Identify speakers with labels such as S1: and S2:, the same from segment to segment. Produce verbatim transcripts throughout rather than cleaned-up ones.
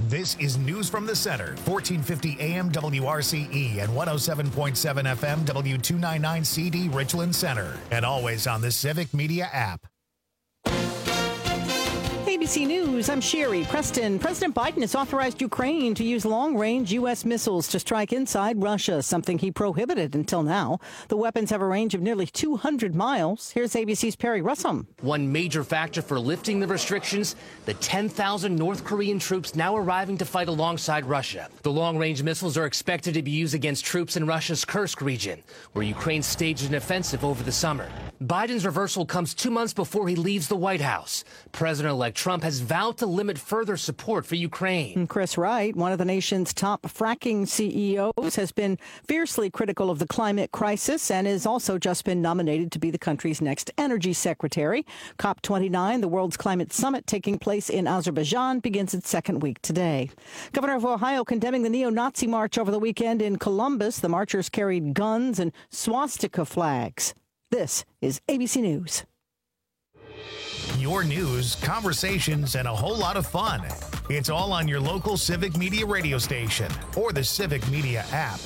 S1: This is News from the Center, fourteen fifty A M W R C E and one oh seven point seven F M W two ninety-nine C D Richland Center, and always on the Civic Media app.
S2: A B C News, I'm Sherry Preston. President Biden has authorized Ukraine to use long-range U S missiles to strike inside Russia, something he prohibited until now. The weapons have a range of nearly two hundred miles. Here's A B C's Perry Russum.
S3: One major factor for lifting the restrictions, the ten thousand North Korean troops now arriving to fight alongside Russia. The long-range missiles are expected to be used against troops in Russia's Kursk region, where Ukraine staged an offensive over the summer. Biden's reversal comes two months before he leaves the White House. President-elect Trump has vowed to limit further support for Ukraine.
S2: And Chris Wright, one of the nation's top fracking C E Os, has been fiercely critical of the climate crisis and has also just been nominated to be the country's next energy secretary. COP twenty-nine, the world's climate summit taking place in Azerbaijan, begins its second week today. Governor of Ohio condemning the neo-Nazi march over the weekend in Columbus. The marchers carried guns and swastika flags. This is A B C News.
S1: Your news, conversations, and a whole lot of fun. It's all on your local Civic Media radio station or the Civic Media app.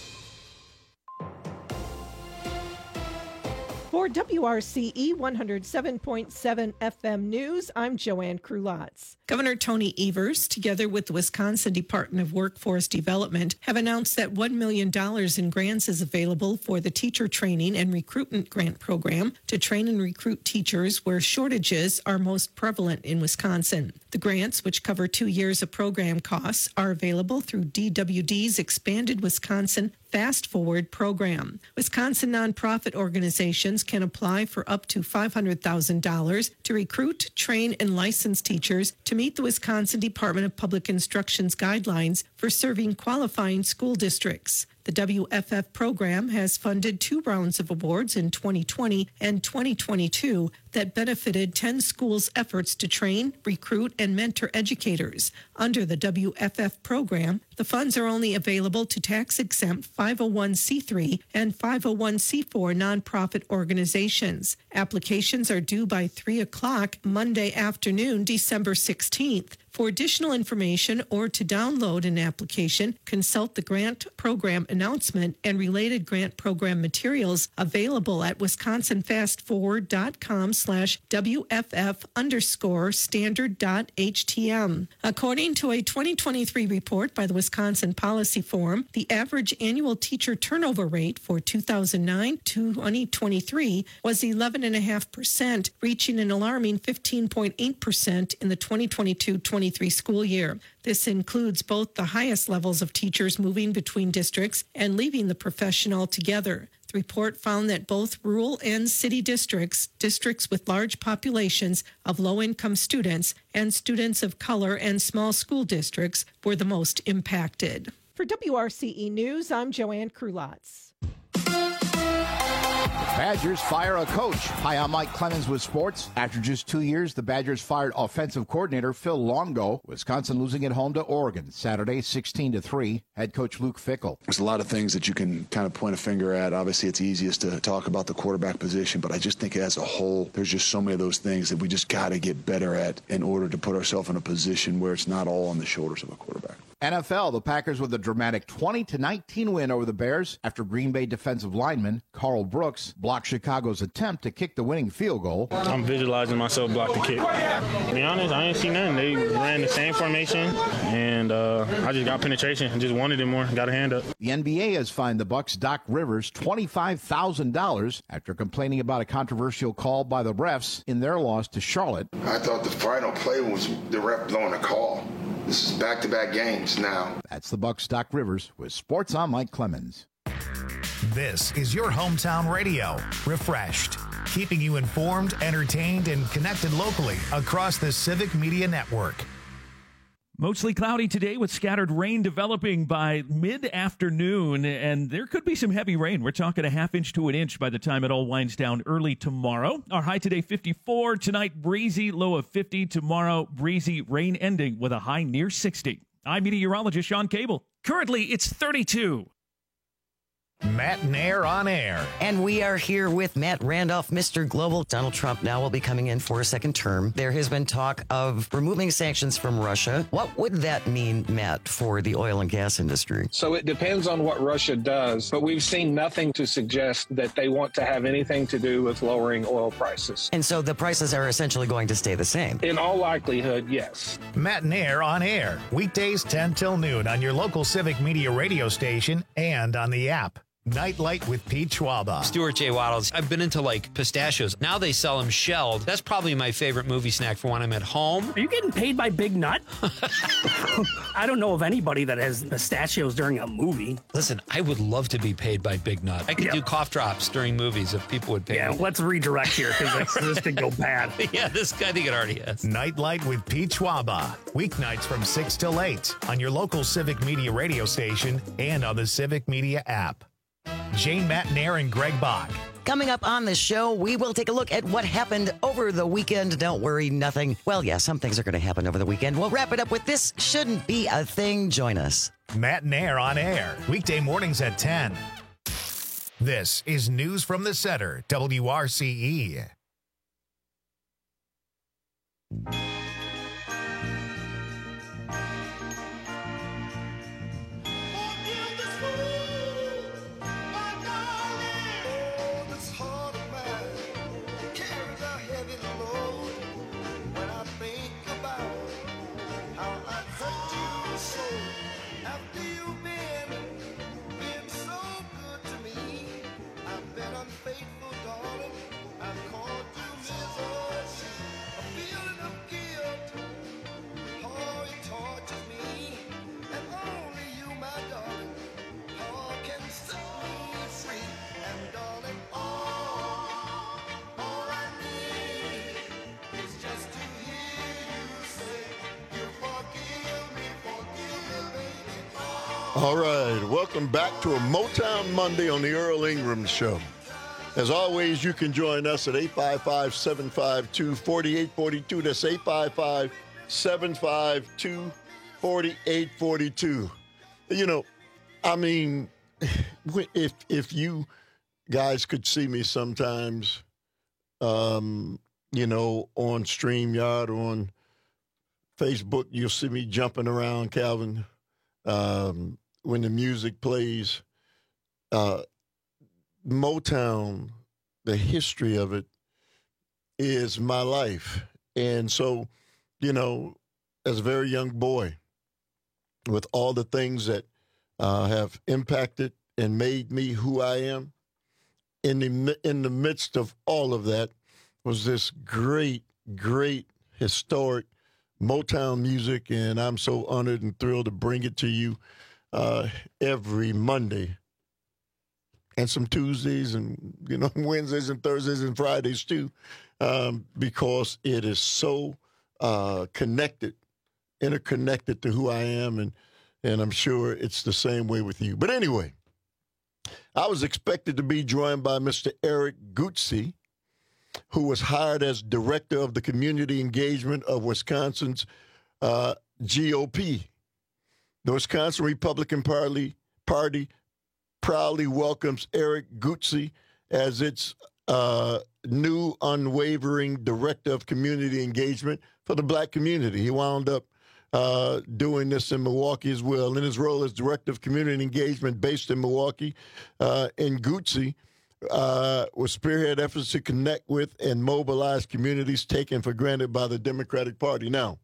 S4: For W R C E one oh seven point seven F M News, I'm Joanne Krulatz. Governor Tony Evers, together with the Wisconsin Department of Workforce Development, have announced that one million dollars in grants is available for the Teacher Training and Recruitment Grant Program to train and recruit teachers where shortages are most prevalent in Wisconsin. The grants, which cover two years of program costs, are available through D W D's expanded Wisconsin Fast Forward program. Wisconsin nonprofit organizations can apply for up to five hundred thousand dollars to recruit, train, and license teachers to meet the Wisconsin Department of Public Instruction's guidelines for serving qualifying school districts. The W F F program has funded two rounds of awards in twenty twenty and twenty twenty-two that benefited ten schools' efforts to train, recruit, and mentor educators. Under the W F F program, the funds are only available to tax-exempt five oh one c three and five oh one c four nonprofit organizations. Applications are due by three o'clock Monday afternoon, December sixteenth. For additional information or to download an application, consult the grant program announcement and related grant program materials available at wisconsinfastforward.com slash WFF underscore standard dot HTM. According to a twenty twenty-three report by the Wisconsin Policy Forum, the average annual teacher turnover rate for two thousand nine to twenty twenty-three was eleven point five percent, reaching an alarming fifteen point eight percent in the twenty twenty-two twenty-three school year. This includes both the highest levels of teachers moving between districts and leaving the profession altogether. The report found that both rural and city districts, districts with large populations of low-income students, and students of color and small school districts were the most impacted. For W R C E News, I'm Joanne Krulatz.
S5: Badgers fire a coach. Hi, I'm Mike Clemens with sports. After just two years, the Badgers fired offensive coordinator Phil Longo. Wisconsin losing at home to Oregon Saturday, sixteen to three. Head coach Luke Fickell.
S6: There's a lot of things that you can kind of point a finger at. Obviously, it's easiest to talk about the quarterback position, but I just think as a whole, there's just so many of those things that we just got to get better at in order to put ourselves in a position where it's not all on the shoulders of a quarterback.
S5: N F L, the Packers with a dramatic twenty to nineteen win over the Bears after Green Bay defensive lineman Carl Brooks blocked Chicago's attempt to kick the winning field goal.
S7: I'm visualizing myself block the kick. To be honest, I didn't see nothing. They ran the same formation, and uh, I just got penetration and just wanted it more. Got a hand up.
S5: The N B A has fined the Bucks' Doc Rivers twenty-five thousand dollars after complaining about a controversial call by the refs in their loss to Charlotte.
S8: I thought the final play was the ref blowing a call. This is back-to-back games now.
S5: That's the Bucks' Doc Rivers with Sports. I'm Mike Clemens.
S1: This is your hometown radio, refreshed, keeping you informed, entertained, and connected locally across the Civic Media Network.
S9: Mostly cloudy today with scattered rain developing by mid-afternoon, and there could be some heavy rain. We're talking a half inch to an inch by the time it all winds down early tomorrow. Our high today, fifty-four. Tonight, breezy, low of fifty. Tomorrow, breezy, rain ending with a high near sixty. I'm meteorologist Sean Cable. Currently, it's thirty-two.
S1: Matt Nair on air.
S10: And we are here with Matt Randolph, Mister Global. Donald Trump now will be coming in for a second term. There has been talk of removing sanctions from Russia. What would that mean, Matt, for the oil and gas industry?
S11: So it depends on what Russia does, but we've seen nothing to suggest that they want to have anything to do with lowering oil prices.
S10: And so the prices are essentially going to stay the same?
S11: In all likelihood, yes.
S1: Matt Nair on air. Weekdays ten till noon on your local Civic Media radio station and on the app. Nightlight with Pete Schwaba.
S12: Stuart J. Waddles. I've been into like pistachios. Now they sell them shelled. That's probably my favorite movie snack for when I'm at home.
S13: Are you getting paid by Big Nut? I don't know of anybody that has pistachios during a movie.
S12: Listen, I would love to be paid by Big Nut. I could yeah. do cough drops during movies if people would pay
S13: yeah,
S12: me.
S13: Yeah, let's redirect here because this could go bad.
S12: Yeah, this I think it already has.
S1: Nightlight with Pete Schwaba. Weeknights from six till eight on your local Civic Media radio station and on the Civic Media app. Jane, Matt Nair, and Greg Bach.
S10: Coming up on the show, we will take a look at what happened over the weekend. Don't worry, nothing. Well, yeah, some things are going to happen over the weekend. We'll wrap it up with This Shouldn't Be a Thing. Join us.
S1: Matt Nair on air. Weekday mornings at ten. This is News from the Center, W R C E.
S14: All right, welcome back to a Motown Monday on the Earl Ingram Show. As always, you can join us at eight five five, seven five two, four eight four two. That's eight five five, seven five two, four eight four two. You know, I mean, if if you guys could see me sometimes, um, you know, on StreamYard, on Facebook, you'll see me jumping around, Calvin. Um, when the music plays, uh, Motown, the history of it is my life. And so, you know, as a very young boy, with all the things that uh, have impacted and made me who I am, in the, in the midst of all of that was this great, great, historic Motown music, and I'm so honored and thrilled to bring it to you uh, every Monday and some Tuesdays and, you know, Wednesdays and Thursdays and Fridays too, um, because it is so uh, connected, interconnected to who I am, and and I'm sure it's the same way with you. But anyway, I was expected to be joined by Mister Eric Gootze, who was hired as director of the community engagement of Wisconsin's uh, G O P. The Wisconsin Republican Party, Party proudly welcomes Eric Gootze as its uh, new unwavering director of community engagement for the black community. He wound up uh, doing this in Milwaukee as well. In his role as director of community engagement based in Milwaukee, uh, and Gootze Uh, will spearhead efforts to connect with and mobilize communities taken for granted by the Democratic Party. Now,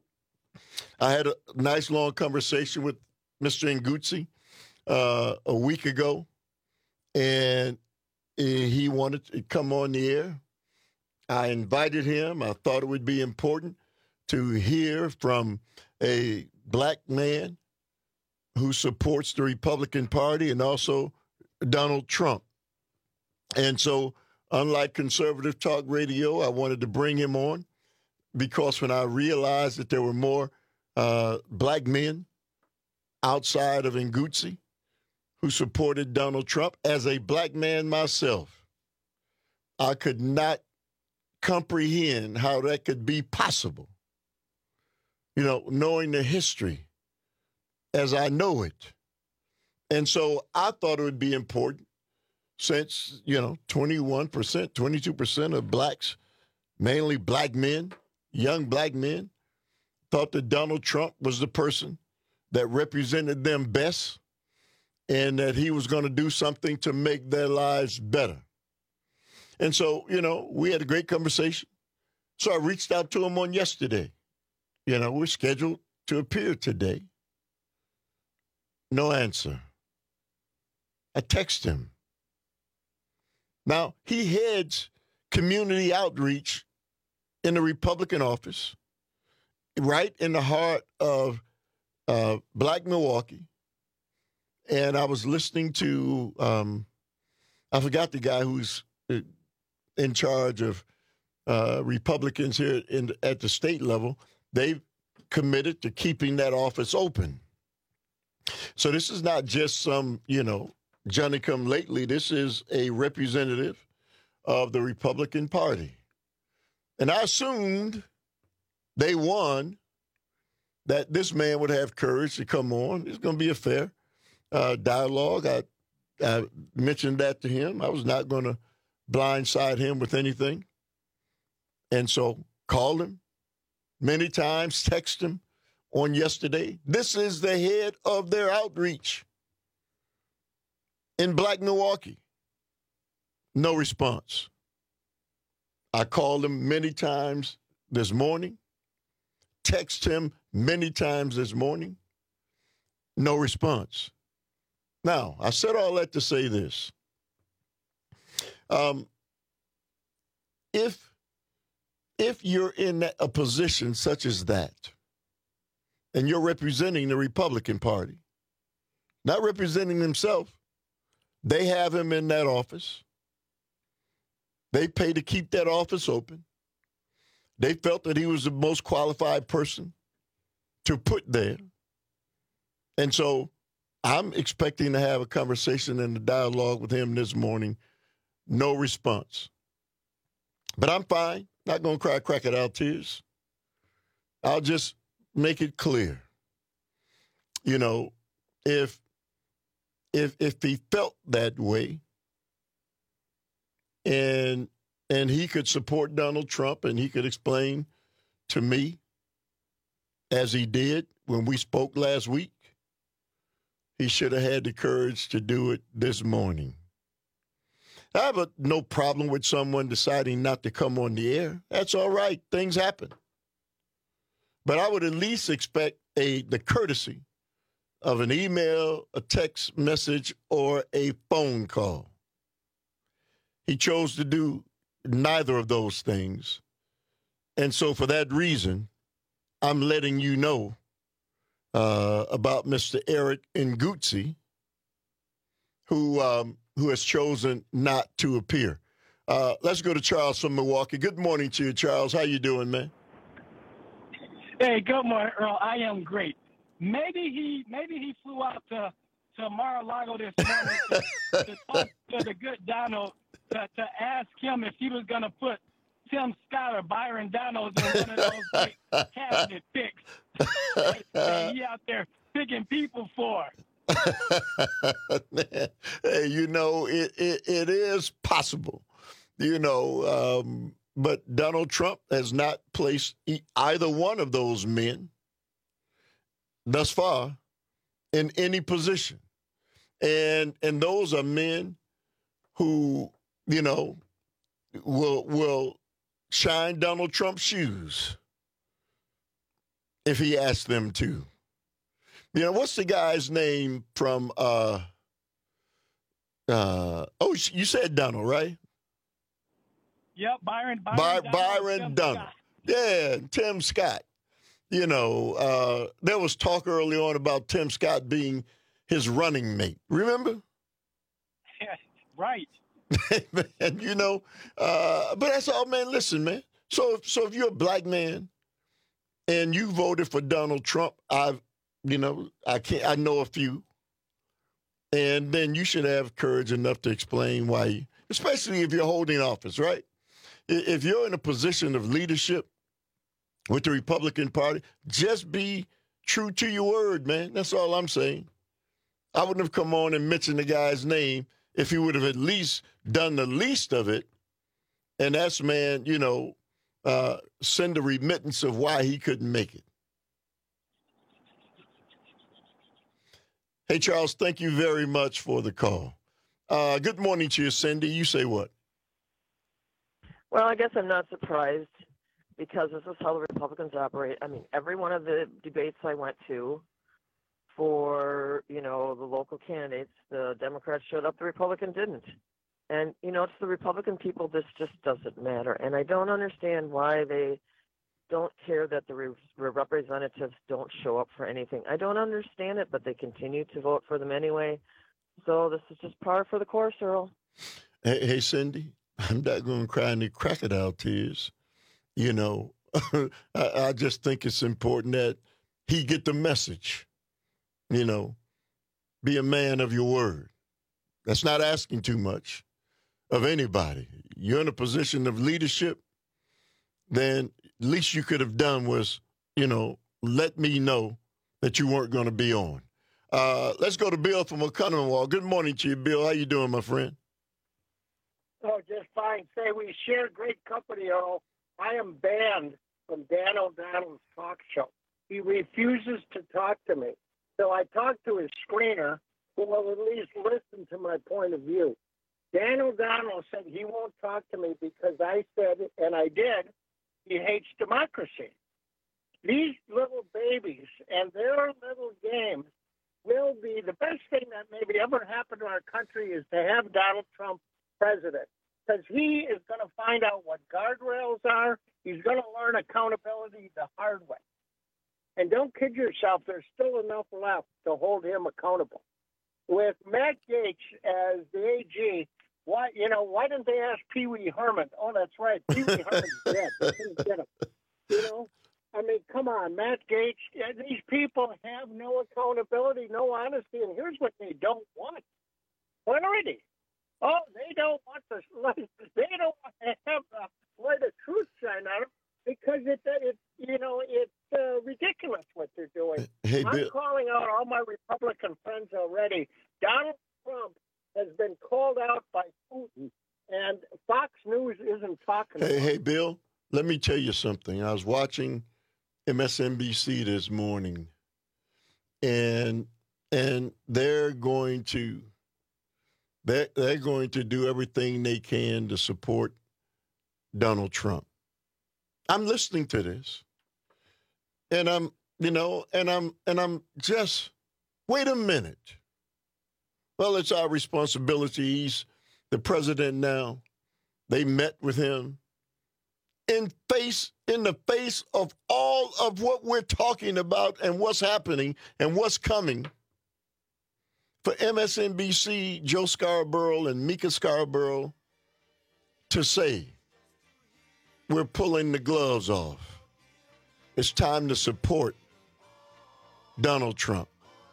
S14: I had a nice long conversation with Mister Ngozi uh, a week ago, and he wanted to come on the air. I invited him. I thought it would be important to hear from a black man who supports the Republican Party and also Donald Trump. And so, unlike conservative talk radio, I wanted to bring him on because when I realized that there were more uh, black men outside of Ngozi who supported Donald Trump, as a black man myself, I could not comprehend how that could be possible. You know, knowing the history as I know it, And so I thought it would be important since, you know, twenty-one percent, twenty-two percent of blacks, mainly black men, young black men, thought that Donald Trump was the person that represented them best and that he was going to do something to make their lives better. And so, you know, we had a great conversation. So I reached out to him on yesterday. You know, we're scheduled to appear today. No answer. I text him. Now, he heads community outreach in the Republican office, right in the heart of uh, Black Milwaukee. And I was listening to, um, I forgot the guy who's in charge of uh, Republicans here in, at the state level. They've committed to keeping that office open. So this is not just some, you know, Johnny come lately. This is a representative of the Republican Party. And I assumed they won that this man would have courage to come on. It's going to be a fair uh, dialogue. I, I mentioned that to him. I was not going to blindside him with anything. And so called him many times, text him on yesterday. This is the head of their outreach in Black Milwaukee. No response. I called him many times this morning, text him many times this morning. No response. Now, I said all that to say this. Um, if, if you're in a position such as that, and you're representing the Republican Party, not representing himself, they have him in that office. They pay to keep that office open. They felt that he was the most qualified person to put there. And so I'm expecting to have a conversation and a dialogue with him this morning. No response. But I'm fine. Not going to cry crocodile tears. I'll just make it clear. You know, if if if he felt that way and and he could support Donald Trump and he could explain to me, as he did when we spoke last week, he should have had the courage to do it this morning. I have a, no problem with someone deciding not to come on the air. That's all right. Things happen. But I would at least expect a the courtesy of an email, a text message, or a phone call. He chose to do neither of those things. And so for that reason, I'm letting you know uh, about Mister Eric Ngutsi, who um, who has chosen not to appear. Uh, let's go to Charles from Milwaukee. Good morning to you, Charles. How you doing, man?
S15: Hey, good morning, Earl. I am great. Maybe he maybe he flew out to, to Mar-a-Lago this morning to, to talk to the good Donald to, to ask him if he was going to put Tim Scott or Byron Donalds in one of those like, cabinet picks that, that he out there picking people for.
S14: Man, hey, you know, it, it, it is possible, you know, um, but Donald Trump has not placed either one of those men thus far in any position. And and those are men who, you know, will will shine Donald Trump's shoes if he asks them to. You know, what's the guy's name from, uh, uh, oh, you said Donald, right?
S15: Yep, Byron, Byron
S14: By,
S15: Donald.
S14: Byron
S15: Tim
S14: Donald.
S15: Scott.
S14: Yeah, Tim Scott. You know, uh, there was talk early on about Tim Scott being his running mate. Remember?
S15: Yeah, right.
S14: And, you know, uh, but that's all, man. Listen, man. So, so if you're a black man and you voted for Donald Trump, I've, you know, I can't. I know a few, and then you should have courage enough to explain why, you, especially if you're holding office, right? If you're in a position of leadership with the Republican Party, just be true to your word, man. That's all I'm saying. I wouldn't have come on and mentioned the guy's name if he would have at least done the least of it. And that's, man, you know, uh, send a remittance of why he couldn't make it. Hey, Charles, thank you very much for the call. Uh, good morning to you, Cindy. You say what?
S16: Well, I guess I'm not surprised because this is how the Republicans operate. I mean, every one of the debates I went to for, you know, the local candidates, the Democrats showed up, the Republican didn't. And, you know, to the Republican people, this just doesn't matter. And I don't understand why they don't care that the re- representatives don't show up for anything. I don't understand it, but they continue to vote for them anyway. So this is just par for the course, Earl.
S14: Hey, hey Cindy, I'm not going to cry any crocodile tears. You know, I, I just think it's important that he get the message. You know, be a man of your word. That's not asking too much of anybody. You're in a position of leadership, then least you could have done was, you know, let me know that you weren't going to be on. Uh, let's go to Bill from Oconomowoc. Good morning to you, Bill. How you doing, my friend?
S17: Oh, just fine. Say, we share great company, Earl. I am banned from Dan O'Donnell's talk show. He refuses to talk to me. So I talked to his screener, who will at least listen to my point of view. Dan O'Donnell said he won't talk to me because I said, and I did, he hates democracy. These little babies and their little games will be the best thing that maybe ever happened to our country is to have Donald Trump president, because he is going to find out what guardrails are. He's going to learn accountability the hard way. And don't kid yourself, there's still enough left to hold him accountable. With Matt Gaetz as the A G, why, you know, why didn't they ask Pee Wee Herman? Oh, that's right, Pee Wee Herman's dead. They couldn't get him. You know, I mean, come on, Matt Gaetz. These people have no accountability, no honesty, and here's what they don't want: clarity. Oh, they don't want to. They don't want to have the light of truth shine on them because it, it, you know, it's uh, ridiculous what they're doing.
S14: Hey,
S17: I'm
S14: Bill.
S17: calling out all my Republican friends already. Donald Trump has been called out by Putin, and Fox News isn't talking
S14: Hey,
S17: about
S14: hey,
S17: it.
S14: Bill, let me tell you something. I was watching M S N B C this morning, and and they're going to they're, they're going to do everything they can to support Donald Trump. I'm listening to this, and I'm, you know, and I'm and I'm just, wait a minute. Well, it's our responsibility. He's the president now. They met with him in face in the face of all of what we're talking about and what's happening and what's coming. For M S N B C, Joe Scarborough and Mika Scarborough to say, we're pulling the gloves off. It's time to support Donald Trump.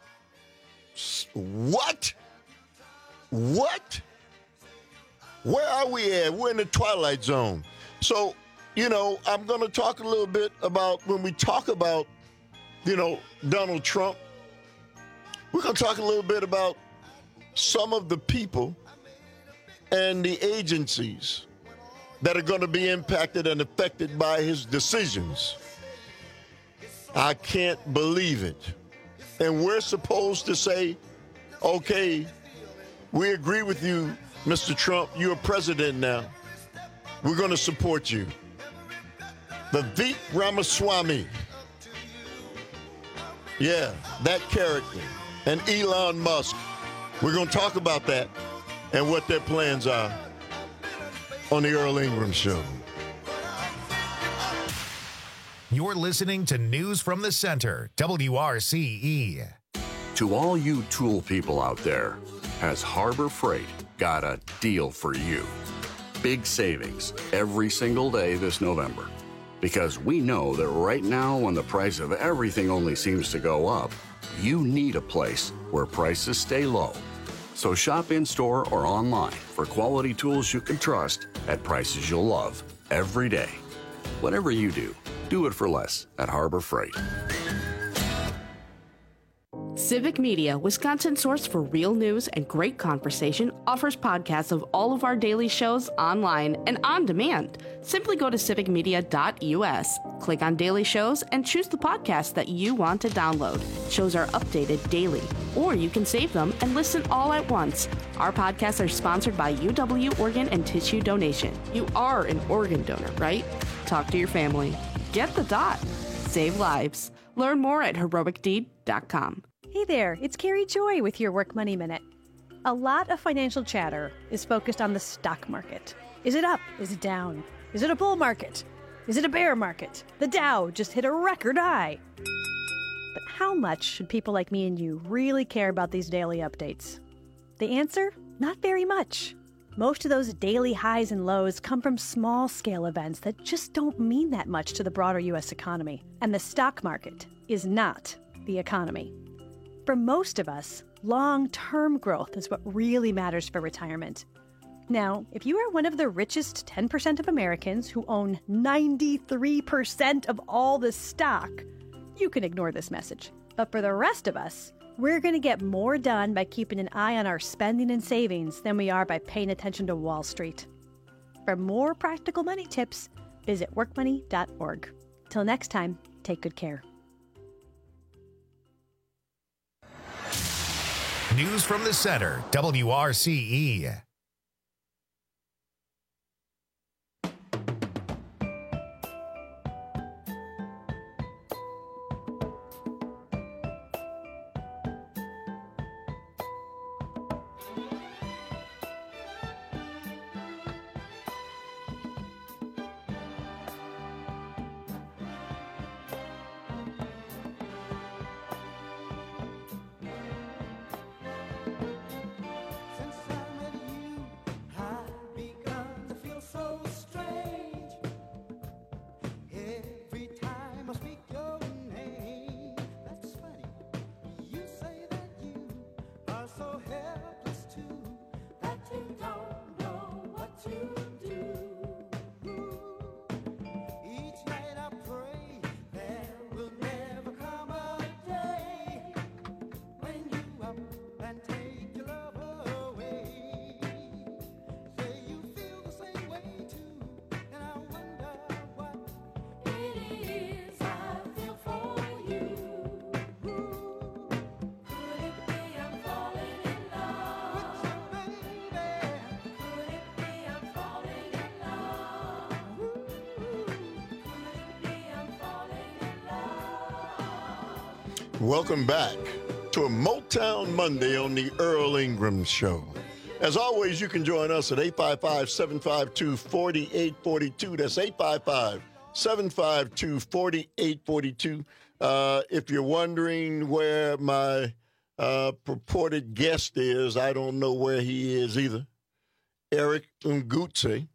S14: What? What? Where are we at? We're in the twilight zone. So, you know, I'm going to talk a little bit about when we talk about, you know, Donald Trump. We're going to talk a little bit about some of the people and the agencies that are going to be impacted and affected by his decisions. I can't believe it. And we're supposed to say, okay, we agree with you, Mister Trump. You're president now. We're going to support you. Vivek Ramaswamy. Yeah, that character. And Elon Musk. We're going to talk about that and what their plans are on the Earl Ingram Show.
S1: You're listening to News from the Center, W R C E.
S18: To all you tool people out there, has Harbor Freight got a deal for you? Big savings every single day this November. Because we know that right now, when the price of everything only seems to go up, you need a place where prices stay low. So shop in-store or online for quality tools you can trust at prices you'll love every day. Whatever you do, do it for less at Harbor Freight.
S19: Civic Media, Wisconsin's source for real news and great conversation, offers podcasts of all of our daily shows online and on demand. Simply go to civic media dot u s, click on Daily Shows, and choose the podcast that you want to download. Shows are updated daily, or you can save them and listen all at once. Our podcasts are sponsored by U W Organ and Tissue Donation. You are an organ donor, right? Talk to your family. Get the dot. Save lives. Learn more at heroic deed dot com.
S20: Hey there, it's Carrie Joy with your Work Money Minute. A lot of financial chatter is focused on the stock market. Is it up? Is it down? Is it a bull market? Is it a bear market? The Dow just hit a record high. But how much should people like me and you really care about these daily updates? The answer? Not very much. Most of those daily highs and lows come from small-scale events that just don't mean that much to the broader U S economy. And the stock market is not the economy. For most of us, long-term growth is what really matters for retirement. Now, if you are one of the richest ten percent of Americans who own ninety-three percent of all the stock, you can ignore this message. But for the rest of us, we're going to get more done by keeping an eye on our spending and savings than we are by paying attention to Wall Street. For more practical money tips, visit work money dot org. Till next time, take good care.
S1: News from the Center, W R C E.
S14: Welcome back to a Motown Monday on the Earl Ingram Show. As always, you can join us at eight five five, seven five two, four eight four two. That's eight five five, seven five two, four eight four two. Uh, if you're wondering where my uh, purported guest is, I don't know where he is either. Eric Ngutse,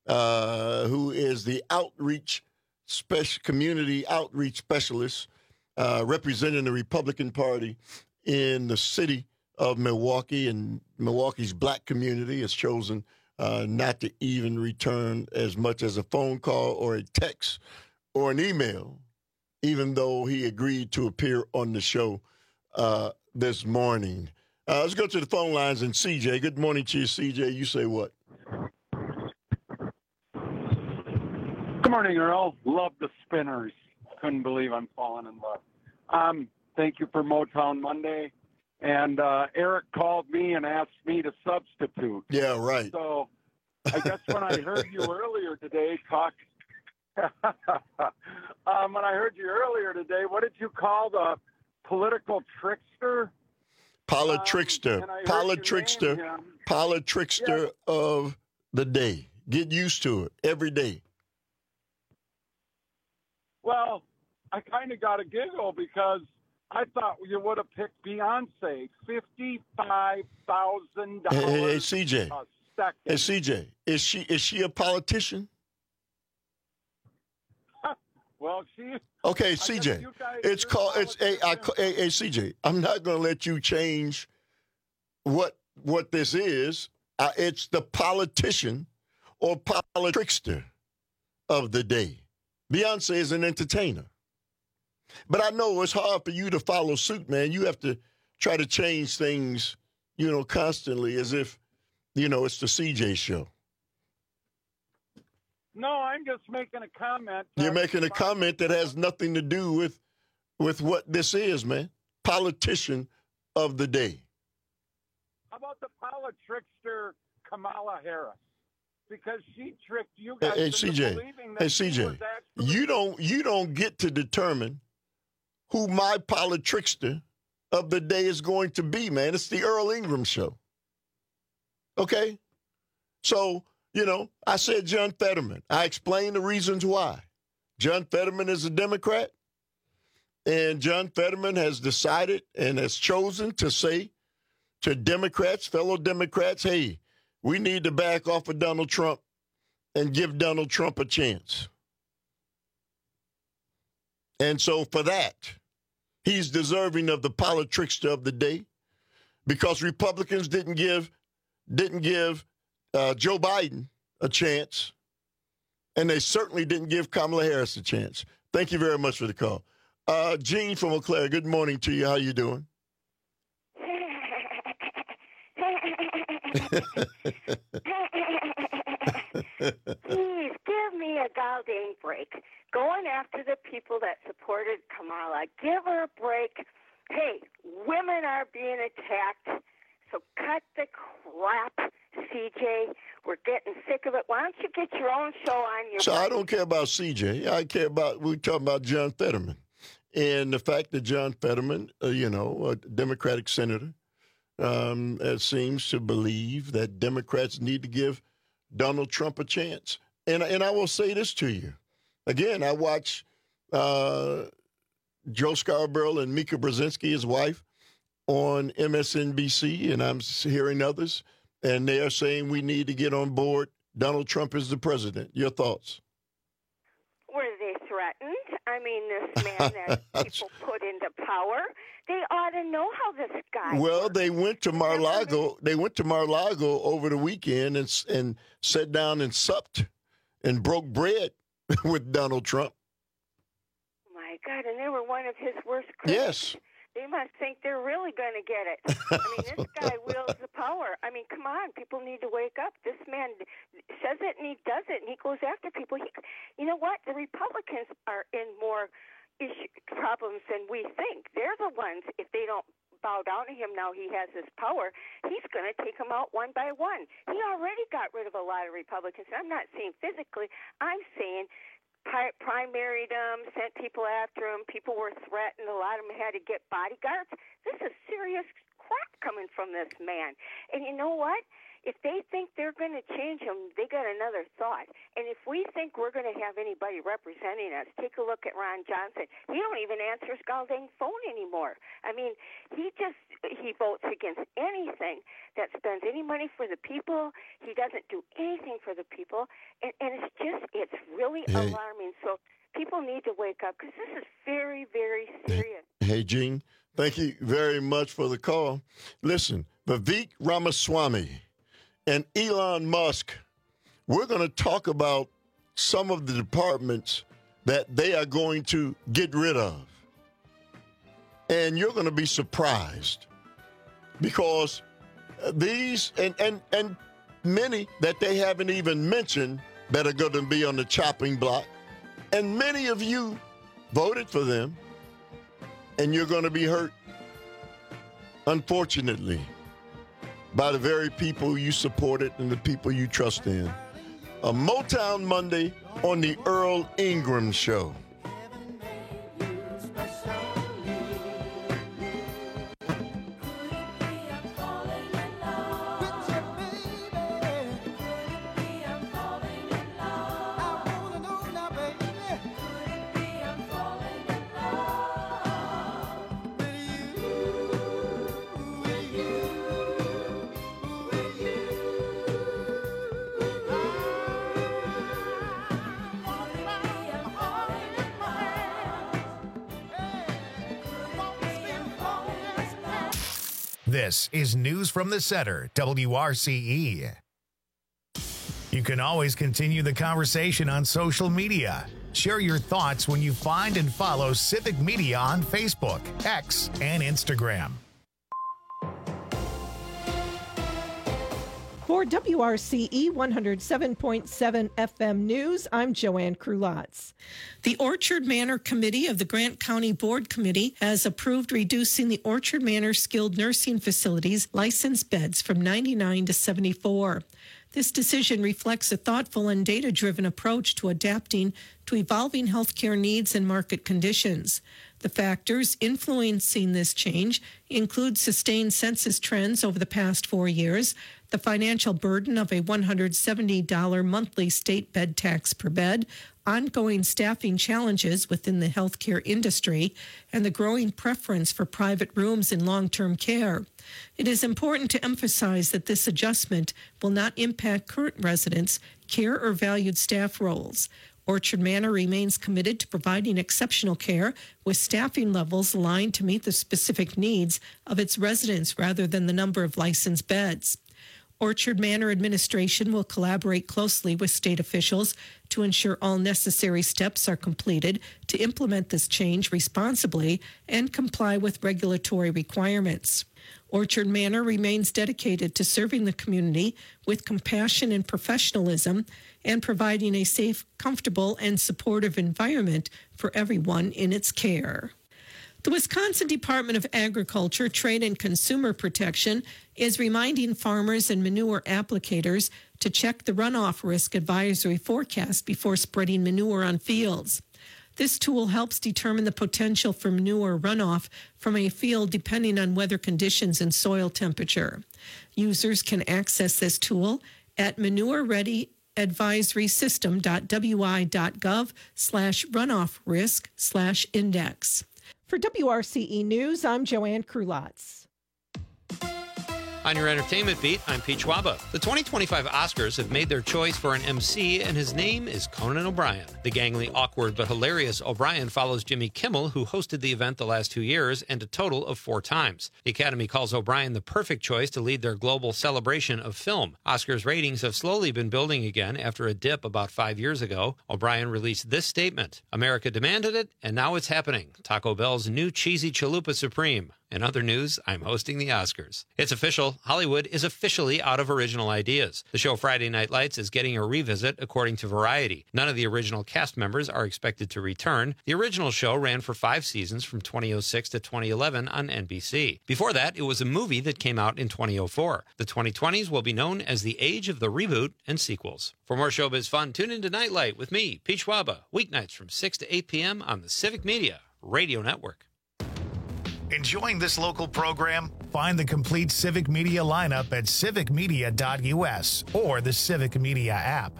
S14: uh, who is the outreach special community outreach specialist Uh, representing the Republican Party in the city of Milwaukee, and Milwaukee's black community has chosen uh, not to even return as much as a phone call or a text or an email, even though he agreed to appear on the show uh, this morning. Uh, let's go to the phone lines and C J. Good morning to you, C J. You say what?
S21: Good morning, Earl. Love the Spinners. Couldn't believe I'm falling in love. Um, thank you for Motown Monday. And uh, Eric called me and asked me to substitute.
S14: Yeah, right.
S21: So I guess when I heard you earlier today talk, um, when I heard you earlier today, what did you call the political trickster?
S14: Politrickster. Um, Politrickster. Politrickster yes. of the day. Get used to it every day.
S21: Well, I kind of got a giggle because I thought you would have picked Beyonce, fifty-five thousand dollars
S14: hey, hey, hey, C J.
S21: a second.
S14: Hey, C J, is she is she a politician?
S21: Well, she.
S14: Okay, C J. It's called. It's a. I, hey, hey, C J. I'm not going to let you change what what this is. Uh, it's the politician or politrickster of the day. Beyonce is an entertainer. But I know it's hard for you to follow suit, man. You have to try to change things, you know, constantly as if, you know, it's the C J show.
S21: No, I'm just making a comment.
S14: You're making a comment that has nothing to do with with what this is, man. Politician of the day.
S21: How about the politrickster Kamala Harris? Because she tricked you guys
S14: Hey, hey
S21: into
S14: C J.
S21: believing that
S14: Hey,
S21: she
S14: C J.
S21: was actually-
S14: You don't you don't get to determine who my politrickster of the day is going to be, man. It's the Earl Ingram show. Okay? So, you know, I said John Fetterman. I explained the reasons why. John Fetterman is a Democrat, and John Fetterman has decided and has chosen to say to Democrats, fellow Democrats, hey, we need to back off of Donald Trump and give Donald Trump a chance. And so for that, he's deserving of the politrickster of the day because Republicans didn't give didn't give uh, Joe Biden a chance, and they certainly didn't give Kamala Harris a chance. Thank you very much for the call. Uh, Gene from Eau Claire, good morning to you. How you doing?
S3: Please give me a goddamn break. Going after the people that supported Kamala, give her a break. Hey, women are being attacked, so cut the crap, C J. We're getting sick of it. Why don't you get your own show on your
S14: So
S3: break?
S14: I don't care about C J. I care about, we're talking about John Fetterman. And the fact that John Fetterman, uh, you know, a Democratic senator, um, uh, seems to believe that Democrats need to give Donald Trump a chance. And, and I will say this to you. Again, I watch uh, Joe Scarborough and Mika Brzezinski, his wife, on M S N B C, and I'm hearing others, and they are saying we need to get on board. Donald Trump is the president. Your thoughts?
S3: Were they threatened? I mean, this man that people put into power, they ought to know how this guy
S14: Well,
S3: works.
S14: they went to Mar-a-Lago. They went to Mar-a-Lago over the weekend and s- and sat down and supped and broke bread with Donald Trump.
S3: My God, and they were one of his worst critics.
S14: Yes.
S3: They must think they're really going to get it. I mean, this guy wields the power. I mean, come on, people need to wake up. This man says it and he does it, and he goes after people. He, you know what? The Republicans are in more issue, problems than we think. They're the ones, if they don't bow down to him now he has his power, he's going to take them out one by one. He already got rid of a lot of Republicans. I'm not saying physically. I'm saying pri- primaried them, sent people after him. People were threatened. A lot of them had to get bodyguards. This is serious crap coming from this man. And you know what? If they think they're going to change him, they got another thought. And if we think we're going to have anybody representing us, take a look at Ron Johnson. He don't even answer his goddamn phone anymore. I mean, he just he votes against anything that spends any money for the people. He doesn't do anything for the people, and, and it's just it's really
S14: Hey.
S3: alarming. So people need to wake up because this is very, very serious.
S14: Hey, Gene, thank you very much for the call. Listen, Vivek Ramaswamy and Elon Musk, we're going to talk about some of the departments that they are going to get rid of. And you're going to be surprised because these and, and, and many that they haven't even mentioned that are going to be on the chopping block. And many of you voted for them, and you're going to be hurt, unfortunately, by the very people you supported and the people you trust in. A Motown Monday on the Earl Ingram Show.
S1: This is News from the Center, W R C E. You can always continue the conversation on social media. Share your thoughts when you find and follow Civic Media on Facebook, X, and Instagram.
S4: For W R C E one oh seven point seven F M News, I'm Joanne Krulatz. The Orchard Manor Committee of the Grant County Board Committee has approved reducing the Orchard Manor Skilled Nursing Facility's licensed beds from ninety-nine to seventy-four. This decision reflects a thoughtful and data-driven approach to adapting to evolving healthcare needs and market conditions. The factors influencing this change include sustained census trends over the past four years, the financial burden of a one hundred seventy dollars monthly state bed tax per bed, ongoing staffing challenges within the healthcare industry, and the growing preference for private rooms in long-term care. It is important to emphasize that this adjustment will not impact current residents, care, or valued staff roles. Orchard Manor remains committed to providing exceptional care with staffing levels aligned to meet the specific needs of its residents rather than the number of licensed beds. Orchard Manor administration will collaborate closely with state officials to ensure all necessary steps are completed to implement this change responsibly and comply with regulatory requirements. Orchard Manor remains dedicated to serving the community with compassion and professionalism and providing a safe, comfortable, and supportive environment for everyone in its care. The Wisconsin Department of Agriculture, Trade, and Consumer Protection is reminding farmers and manure applicators to check the runoff risk advisory forecast before spreading manure on fields. This tool helps determine the potential for manure runoff from a field depending on weather conditions and soil temperature. Users can access this tool at manurereadyadvisorysystem.wi.gov slash runoff risk slash index. For W R C E News, I'm Joanne Krulatz.
S12: On your entertainment beat, I'm Pete Schwaba. The twenty twenty-five Oscars have made their choice for an M C, and his name is Conan O'Brien. The gangly, awkward, but hilarious O'Brien follows Jimmy Kimmel, who hosted the event the last two years, and a total of four times. The Academy calls O'Brien the perfect choice to lead their global celebration of film. Oscars ratings have slowly been building again after a dip about five years ago. O'Brien released this statement: "America demanded it, and now it's happening. Taco Bell's new cheesy chalupa supreme. In other news, I'm hosting the Oscars." It's official. Hollywood is officially out of original ideas. The show Friday Night Lights is getting a revisit, according to Variety. None of the original cast members are expected to return. The original show ran for five seasons from twenty oh six to twenty eleven on N B C. Before that, it was a movie that came out in twenty oh four. The twenty twenties will be known as the age of the reboot and sequels. For more showbiz fun, tune into Nightlight with me, Pete Schwaba, weeknights from six to eight p.m. on the Civic Media Radio Network.
S1: Enjoying this local program? Find the complete Civic Media lineup at civic media dot u s or the Civic Media app.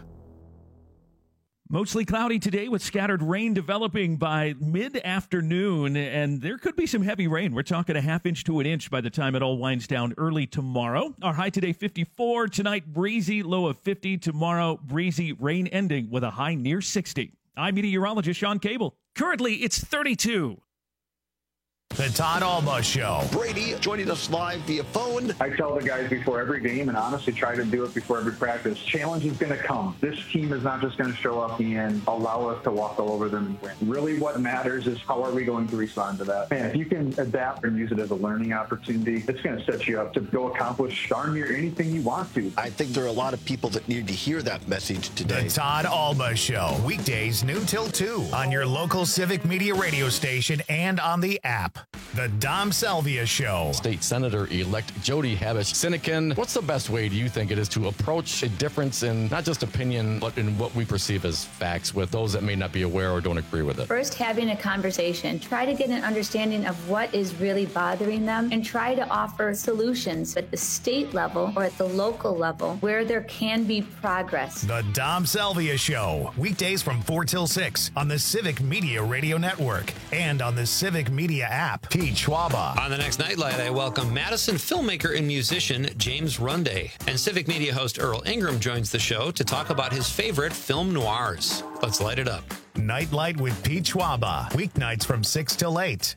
S9: Mostly cloudy today with scattered rain developing by mid-afternoon, and there could be some heavy rain. We're talking a half inch to an inch by the time it all winds down early tomorrow. Our high today, fifty-four. Tonight, breezy, low of fifty. Tomorrow, breezy, rain ending with a high near sixty. I'm meteorologist Sean Cable. Currently, it's thirty-two.
S1: The Todd Alba Show.
S2: Brady joining us live via phone.
S22: I tell the guys before every game, and honestly try to do it before every practice, challenge is going to come. This team is not just going to show up and allow us to walk all over them and win. Really what matters is how are we going to respond to that. Man, if you can adapt and use it as a learning opportunity, it's going to set you up to go accomplish darn near anything you want to.
S2: I think there are a lot of people that need to hear that message today.
S1: The Todd Alba Show. Weekdays noon till two on your local Civic Media radio station and on the app. The Dom Salvia Show.
S23: State Senator-elect Jody Habush-Sinekin, what's the best way, do you think, it is to approach a difference in not just opinion, but in what we perceive as facts with those that may not be aware or don't agree with it?
S24: First, having a conversation. Try to get an understanding of what is really bothering them and try to offer solutions at the state level or at the local level where there can be progress.
S1: The Dom Salvia Show. Weekdays from four till six on the Civic Media Radio Network and on the Civic Media app. Pete Schwaba.
S12: On the next Nightlight, I welcome Madison filmmaker and musician James Runday. And Civic Media host Earl Ingram joins the show to talk about his favorite film noirs. Let's light it up.
S1: Nightlight with Pete Schwaba. Weeknights from six till eight.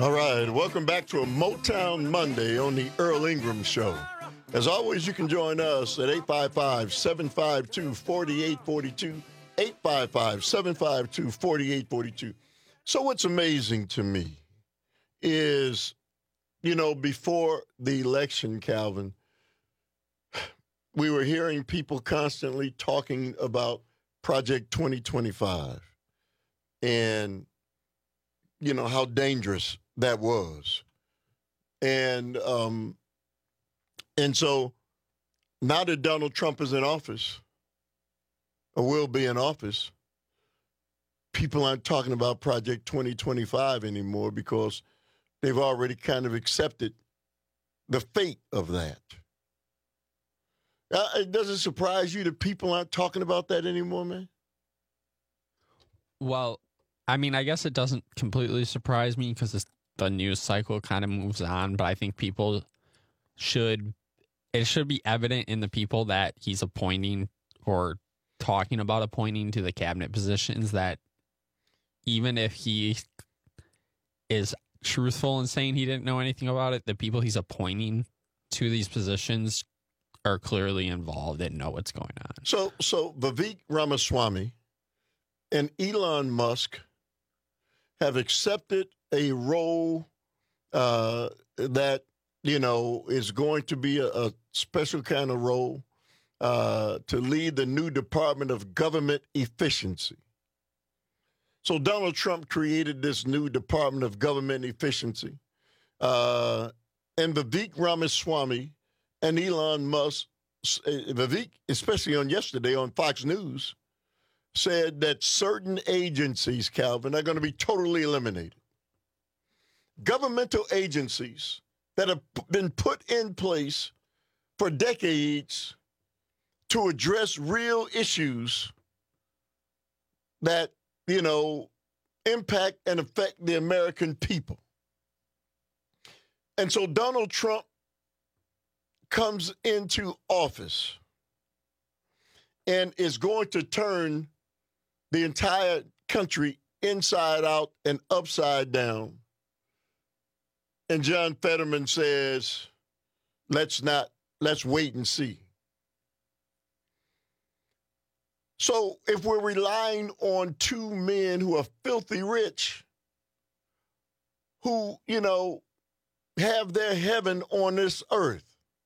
S14: All right, welcome back to a Motown Monday on the Earl Ingram Show. As always, you can join us at eight five five, seven five two, four eight four two, eight five five, seven five two, four eight four two. So what's amazing to me is, you know, before the election, Calvin, we were hearing people constantly talking about Project twenty twenty-five and, you know, how dangerous that was. And um, and so now that Donald Trump is in office, or will be in office, people aren't talking about Project twenty twenty-five anymore because they've already kind of accepted the fate of that. Uh, it doesn't surprise you that people aren't talking about that anymore, man?
S5: Well, I mean, I guess it doesn't completely surprise me because the news cycle kind of moves on, but I think people should, it should be evident in the people that he's appointing or talking about appointing to the cabinet positions that even if he is truthful in saying he didn't know anything about it, the people he's appointing to these positions are clearly involved and know what's going on.
S14: So, so Vivek Ramaswamy and Elon Musk have accepted a role uh, that, you know, is going to be a, a special kind of role uh, to lead the new Department of Government Efficiency. So Donald Trump created this new Department of Government Efficiency. Uh, and Vivek Ramaswamy and Elon Musk, Vivek, especially on yesterday on Fox News, said that certain agencies, Calvin, are going to be totally eliminated. Governmental agencies that have been put in place for decades to address real issues that, you know, impact and affect the American people. And so Donald Trump comes into office and is going to turn the entire country inside out and upside down. And John Fetterman says, let's not, let's wait and see. So if we're relying on two men who are filthy rich, who, you know, have their heaven on this earth,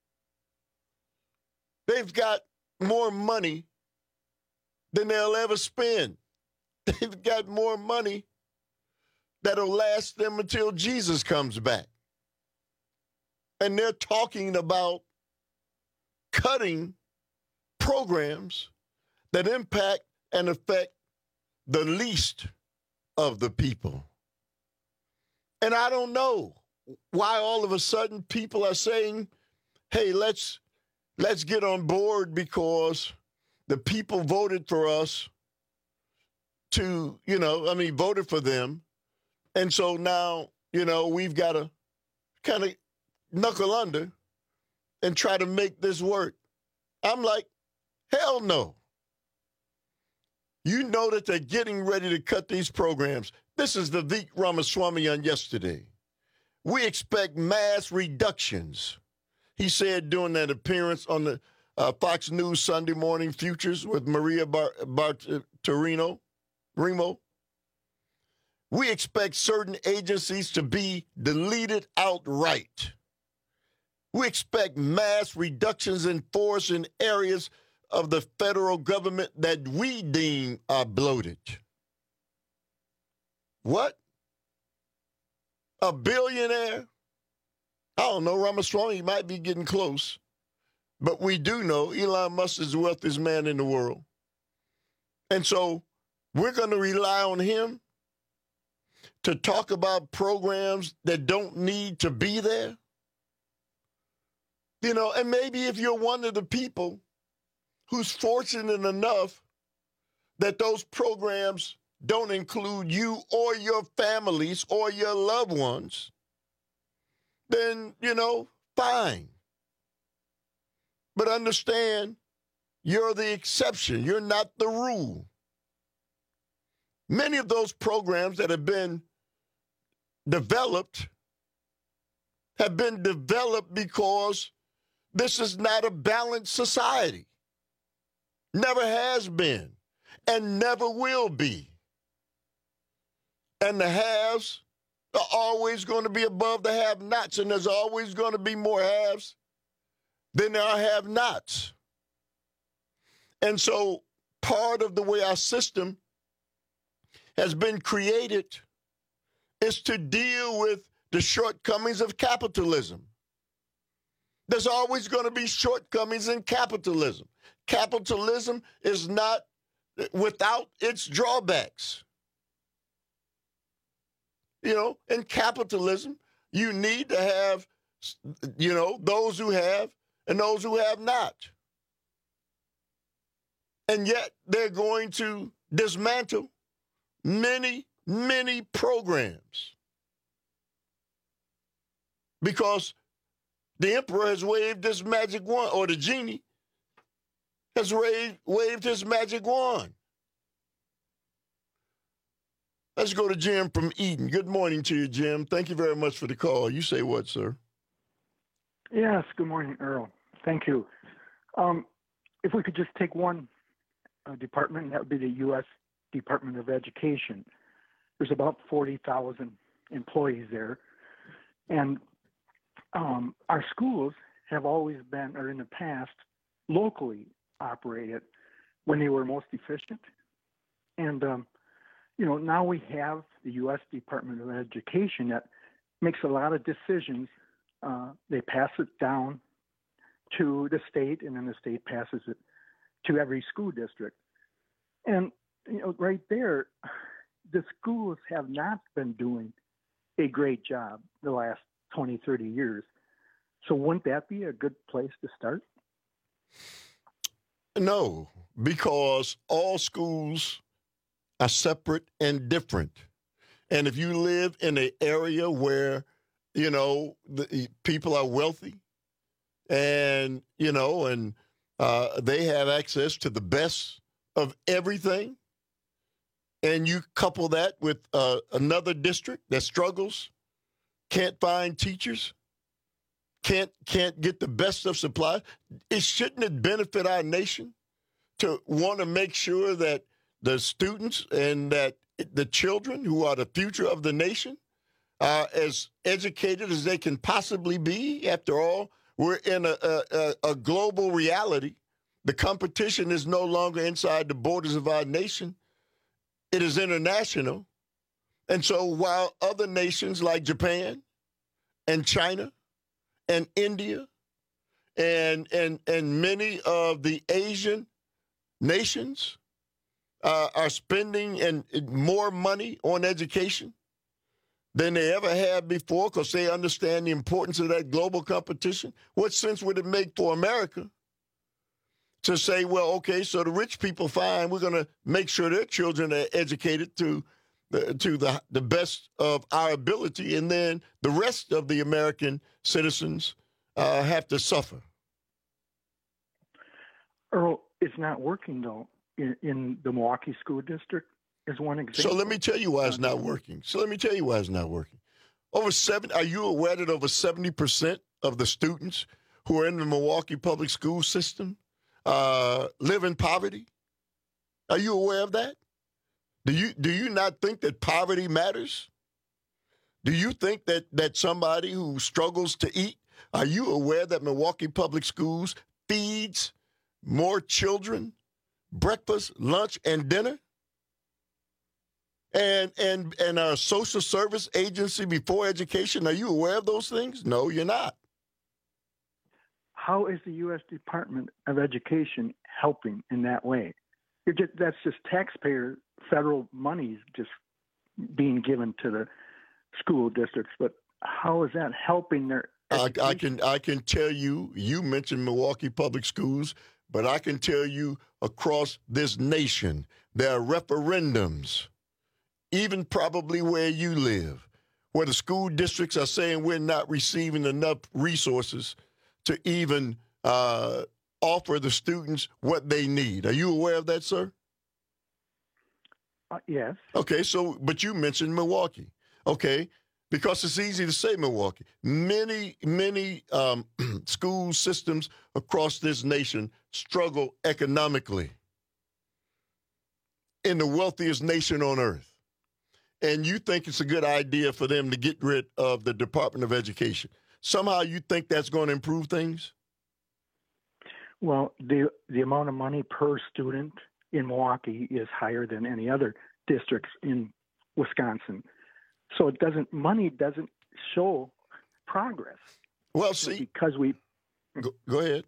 S14: they've got more money than they'll ever spend. They've got more money that'll last them until Jesus comes back. And they're talking about cutting programs that impact and affect the least of the people. And I don't know why all of a sudden people are saying, hey, let's let's get on board because the people voted for us to, you know, I mean, voted for them. And so now, you know, we've got to kind of knuckle under and try to make this work. I'm like, hell no. You know that they're getting ready to cut these programs. This is Vivek Ramaswamy on yesterday. We expect mass reductions, he said during that appearance on the uh, Fox News Sunday Morning Futures with Maria Bar- Bartiromo. Remo. We expect certain agencies to be deleted outright. We expect mass reductions in force in areas of the federal government that we deem are bloated. What? A billionaire? I don't know. Ramaswamy might be getting close. But we do know Elon Musk is the wealthiest man in the world. And so we're going to rely on him to talk about programs that don't need to be there. You know, and maybe if you're one of the people who's fortunate enough that those programs don't include you or your families or your loved ones, then, you know, fine. But understand, you're the exception. You're not the rule. Many of those programs that have been developed have been developed because this is not a balanced society. Never has been and never will be. And the haves are always going to be above the have-nots, and there's always going to be more haves than there are have-nots. And so part of the way our system has been created is to deal with the shortcomings of capitalism. There's always going to be shortcomings in capitalism. Capitalism is not without its drawbacks. You know, in capitalism, you need to have, you know, those who have and those who have not. And yet they're going to dismantle many, many programs because the emperor has waved this magic wand, or the genie has waved, waved his magic wand. Let's go to Jim from Eden. Good morning to you, Jim. Thank you very much for the call. You say what, sir?
S6: Yes, good morning, Earl. Thank you. Um, if we could just take one uh, department, that would be the U S Department of Education. There's about forty thousand employees there. And um, our schools have always been, or in the past, locally operated when they were most efficient. And um, you know, now we have the U S Department of Education that makes a lot of decisions. Uh, they pass it down to the state, and then the state passes it to every school district. And, you know, right there, the schools have not been doing a great job the last twenty, thirty years. So wouldn't that be a good place to start?
S14: No, because all schools are separate and different. And if you live in an area where, you know, the people are wealthy and, you know, and uh, they have access to the best of everything, and you couple that with uh, another district that struggles, can't find teachers, can't can't get the best of supplies, it shouldn't it benefit our nation to want to make sure that the students and that the children who are the future of the nation are as educated as they can possibly be? After all, we're in a, a, a global reality. The competition is no longer inside the borders of our nation. It is international. And so while other nations like Japan and China and India and, and, and many of the Asian nations Uh, are spending and more money on education than they ever have before because they understand the importance of that global competition. What sense would it make for America to say, well, okay, so the rich people, fine, we're going to make sure their children are educated to the, to the, the best of our ability, and then the rest of the American citizens uh, have to suffer?
S6: Earl, it's not working, though. In, in the Milwaukee School District is one example.
S14: So let me tell you why it's not working. So let me tell you why it's not working. Over seven, are you aware that over seventy percent of the students who are in the Milwaukee public school system uh, live in poverty? Are you aware of that? Do you do you not think that poverty matters? Do you think that that somebody who struggles to eat, are you aware that Milwaukee Public Schools feeds more children breakfast, lunch, and dinner? And and and a social service agency before education, are you aware of those things? No, you're not.
S6: How is the U S Department of Education helping in that way? You're just, that's just taxpayer federal monies just being given to the school districts. But how is that helping their
S14: I, I can I can tell you, you mentioned Milwaukee Public Schools, but I can tell you across this nation, there are referendums, even probably where you live, where the school districts are saying we're not receiving enough resources to even uh, offer the students what they need. Are you aware of that, sir?
S6: Uh, yes.
S14: Okay, so, but you mentioned Milwaukee. Okay, because it's easy to say Milwaukee. Many, many um, school systems across this nation struggle economically in the wealthiest nation on earth. And you think it's a good idea for them to get rid of the Department of Education. Somehow you think that's going to improve things?
S6: Well, the the amount of money per student in Milwaukee is higher than any other districts in Wisconsin. So it doesn't money doesn't show progress.
S14: Well, see,
S6: because we
S14: go, go ahead.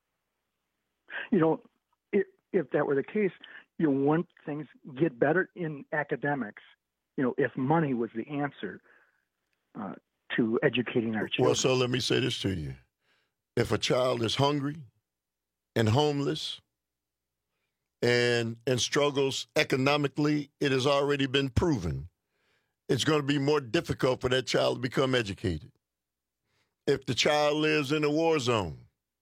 S6: You know, if if that were the case, you know, wouldn't things get better in academics? You know, if money was the answer uh, to educating our children.
S14: Well, so let me say this to you: if a child is hungry and homeless and and struggles economically, it has already been proven it's going to be more difficult for that child to become educated. If the child lives in a war zone,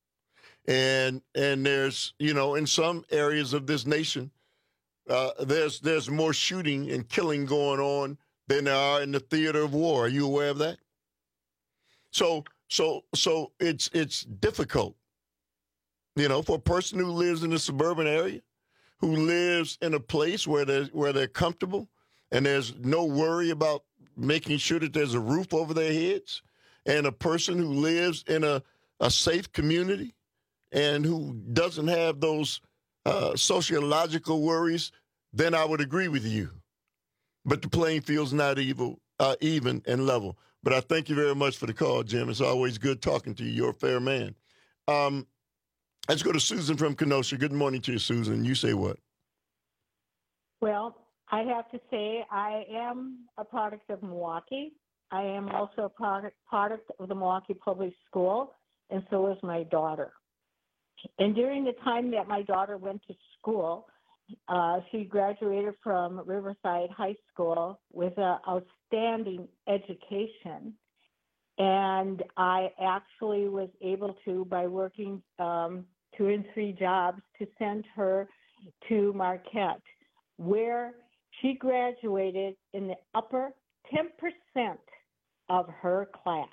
S14: and and there's, you know, in some areas of this nation, uh, there's there's more shooting and killing going on than there are in the theater of war. Are you aware of that? So so so it's it's difficult, you know, for a person who lives in a suburban area, who lives in a place where they're where they're comfortable, and there's no worry about making sure that there's a roof over their heads, and a person who lives in a, a safe community and who doesn't have those uh, sociological worries, then I would agree with you. But the playing field's not evil, uh, even and level. But I thank you very much for the call, Jim. It's always good talking to you. You're a fair man. Um, let's go to Susan from Kenosha. Good morning to you, Susan. You say what?
S7: Well, I have to say I am a product of Milwaukee. I am also a product, product of the Milwaukee Public School, and so is my daughter. And during the time that my daughter went to school, uh, she graduated from Riverside High School with an outstanding education. And I actually was able to, by working um, two and three jobs, to send her to Marquette, where she graduated in the upper ten percent of her class.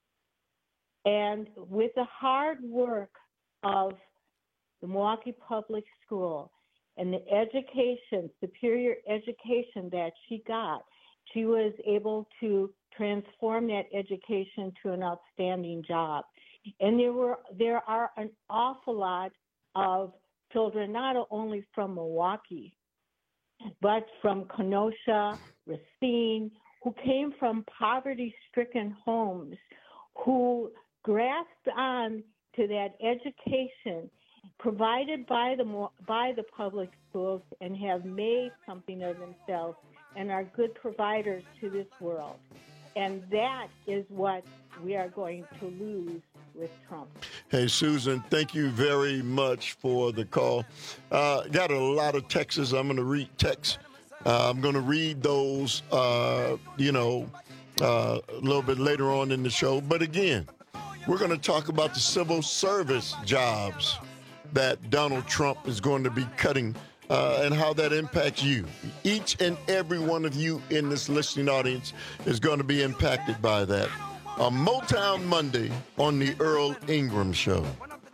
S7: And with the hard work of the Milwaukee Public School and the education, superior education that she got, she was able to transform that education to an outstanding job. And there were there are an awful lot of children, not only from Milwaukee, but from Kenosha, Racine, who came from poverty-stricken homes, who grasped on to that education provided by the by the public schools and have made something of themselves and are good providers to this world. And that is what we are going to lose with Trump.
S14: Hey, Susan, thank you very much for the call. Uh, got a lot of texts. I'm going to read texts. Uh, I'm going to read those, uh, you know, uh, a little bit later on in the show. But again, we're going to talk about the civil service jobs that Donald Trump is going to be cutting uh, and how that impacts you. Each and every one of you in this listening audience is going to be impacted by that. A Motown Monday on the Earl Ingram Show.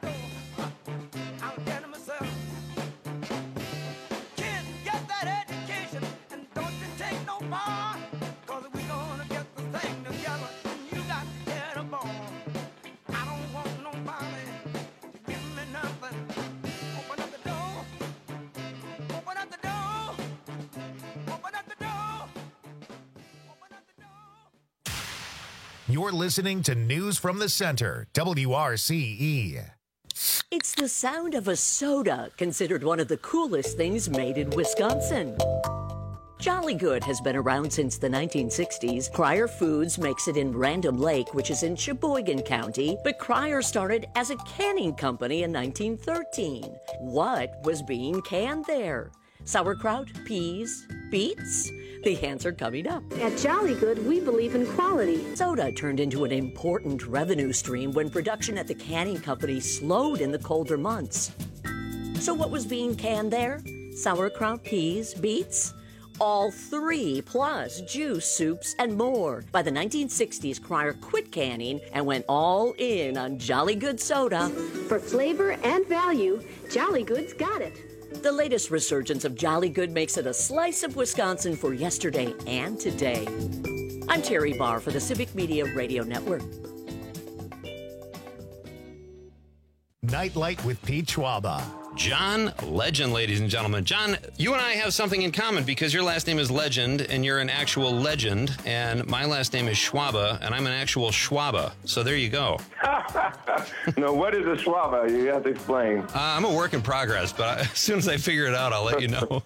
S1: You're listening to News from the Center, W R C E.
S8: It's the sound of a soda, considered one of the coolest things made in Wisconsin. Jolly Good has been around since the nineteen sixties. Cryer Foods makes it in Random Lake, which is in Sheboygan County, but Cryer started as a canning company in nineteen thirteen. What was being canned there? Sauerkraut, peas, beets? The answer coming up.
S11: At Jolly Good, we believe in quality.
S8: Soda turned into an important revenue stream when production at the canning company slowed in the colder months. So what was being canned there? Sauerkraut, peas, beets? all three, plus juice, soups, and more. By the nineteen sixties, Cryer quit canning and went all in on Jolly Good soda.
S11: For flavor and value, Jolly Good's got it.
S8: The latest resurgence of Jolly Good makes it a slice of Wisconsin for yesterday and today. I'm Terry Barr for the Civic Media Radio Network.
S1: Nightlight with Pete Schwaba.
S12: John Legend, ladies and gentlemen. John, you and I have something in common because your last name is Legend and you're an actual legend, and my last name is Schwaba and I'm an actual Schwaba. So there you go.
S10: No, what is a Schwaba? You have to explain.
S12: Uh, I'm a work in progress, but as soon as I figure it out, I'll let you know.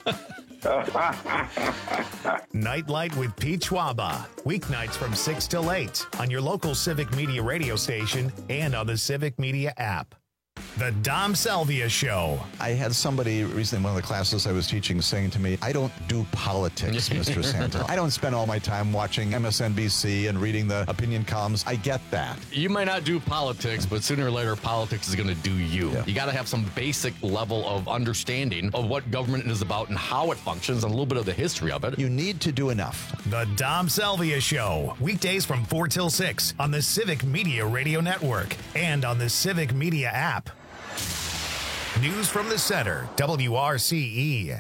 S1: Nightlight with Pete Schwaba. Weeknights from six till eight on your local Civic Media radio station and on the Civic Media app. The Dom Salvia Show.
S13: I had somebody recently in one of the classes I was teaching saying to me, I don't do politics, Mister Santa. I don't spend all my time watching M S N B C and reading the opinion columns. I get that.
S23: You might not do politics, but sooner or later, politics is going to do you. Yeah. You got to have some basic level of understanding of what government is about and how it functions and a little bit of the history of it.
S13: You need to do enough.
S1: The Dom Salvia Show. Weekdays from four till six on the Civic Media Radio Network and on the Civic Media app. News from the Center, W R C E.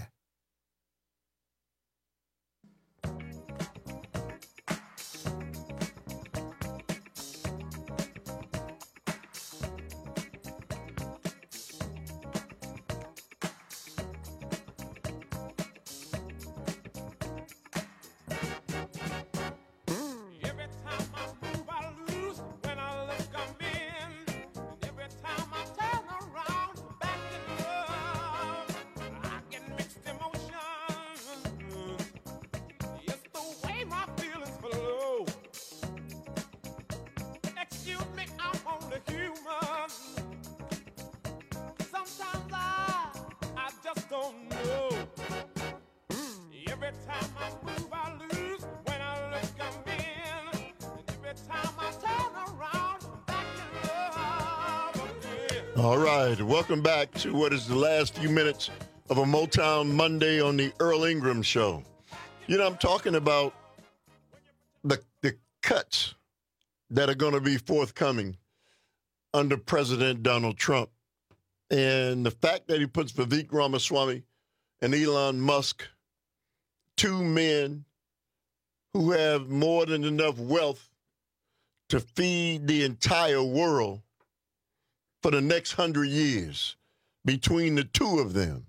S14: All right, welcome back to what is the last few minutes of a Motown Monday on the Earl Ingram Show. You know, I'm talking about the the cuts that are going to be forthcoming under President Donald Trump. And the fact that he puts Vivek Ramaswamy and Elon Musk, two men who have more than enough wealth to feed the entire world for the next hundred years, between the two of them,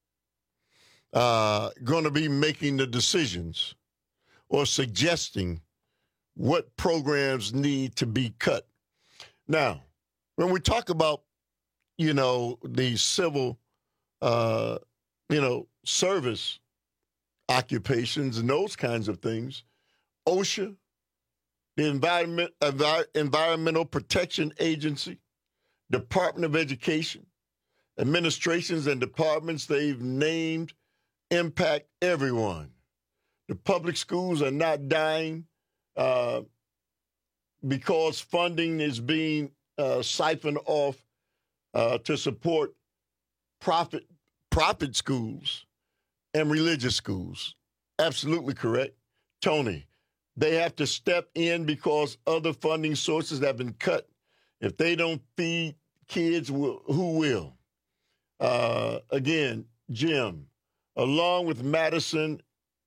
S14: uh, going to be making the decisions or suggesting what programs need to be cut. Now, when we talk about, you know, the civil, uh, you know, service occupations and those kinds of things, OSHA, the Environment, Envi- Environmental Protection Agency, Department of Education, administrations and departments they've named impact everyone. The public schools are not dying uh, because funding is being uh, siphoned off uh, to support profit profit schools and religious schools. Absolutely correct. Tony, they have to step in because other funding sources have been cut. If they don't feed kids, who will? Uh, again, Jim, along with Madison,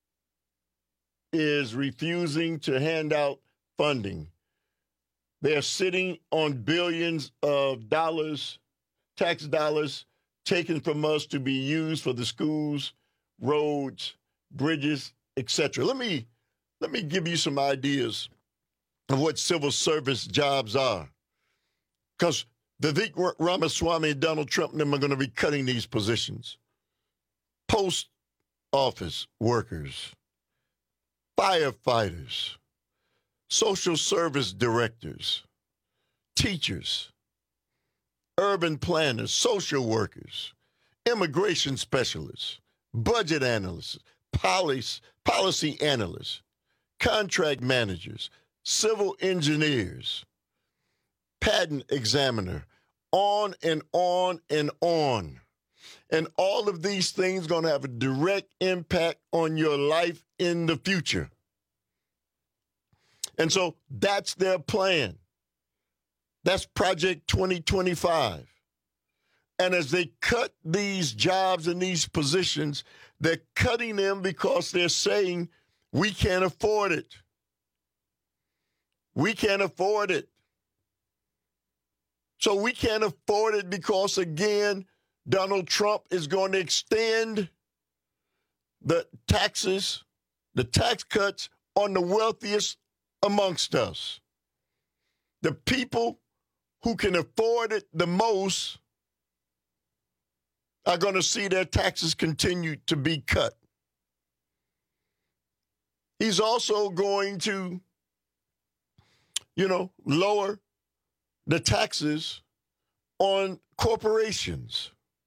S14: is refusing to hand out funding. They're sitting on billions of dollars, tax dollars, taken from us to be used for the schools, roads, bridges, et cetera. Let me, let me give you some ideas of what civil service jobs are. Because Vivek Ramaswamy and Donald Trump and them are going to be cutting these positions. Post office workers, firefighters, social service directors, teachers, urban planners, social workers, immigration specialists, budget analysts, policy, policy analysts, contract managers, civil engineers, patent examiner, on and on and on. And all of these things going to have a direct impact on your life in the future. And so that's their plan. That's Project twenty twenty-five. And as they cut these jobs and these positions, they're cutting them because they're saying, we can't afford it. We can't afford it. So we can't afford it because, again, Donald Trump is going to extend the taxes, the tax cuts on the wealthiest amongst us. The people who can afford it the most are going to see their taxes continue to be cut. He's also going to, you know, lower the taxes on corporations.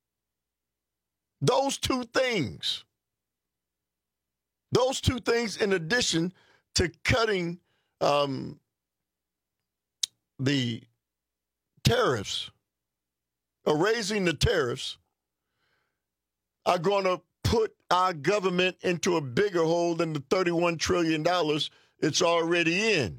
S14: Those two things, those two things in addition to cutting um, the tariffs, or raising the tariffs, are going to put our government into a bigger hole than the thirty-one trillion dollars it's already in.